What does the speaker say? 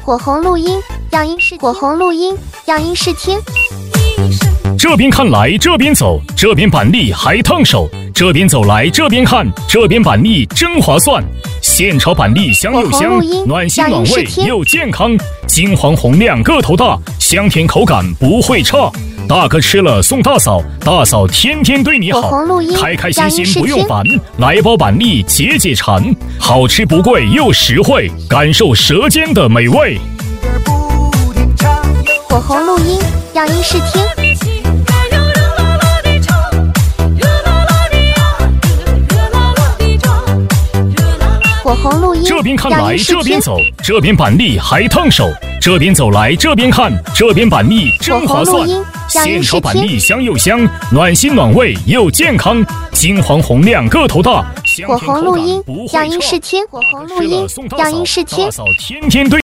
火红录音，让音视火红录音，让音视听。 这边看来这边走，这边板栗还烫手，这边走来这边看，这边板栗真划算。现炒板栗香又香，暖心暖胃又健康，金黄红两个头大，香甜口感不会差。大哥吃了送大嫂，大嫂天天对你好，开开心心不用烦，来包板栗解解馋，好吃不贵又实惠，感受舌尖的美味。 火红录音，让音视听。火红录音， 这边看来这边走，这边板栗还烫手，这边走来这边看，这边板栗真划算。现炒板栗香又香，暖心暖胃又健康，金黄红两个头大， 火红录音，让音视听。火红录音，让音视听。 大嫂天天对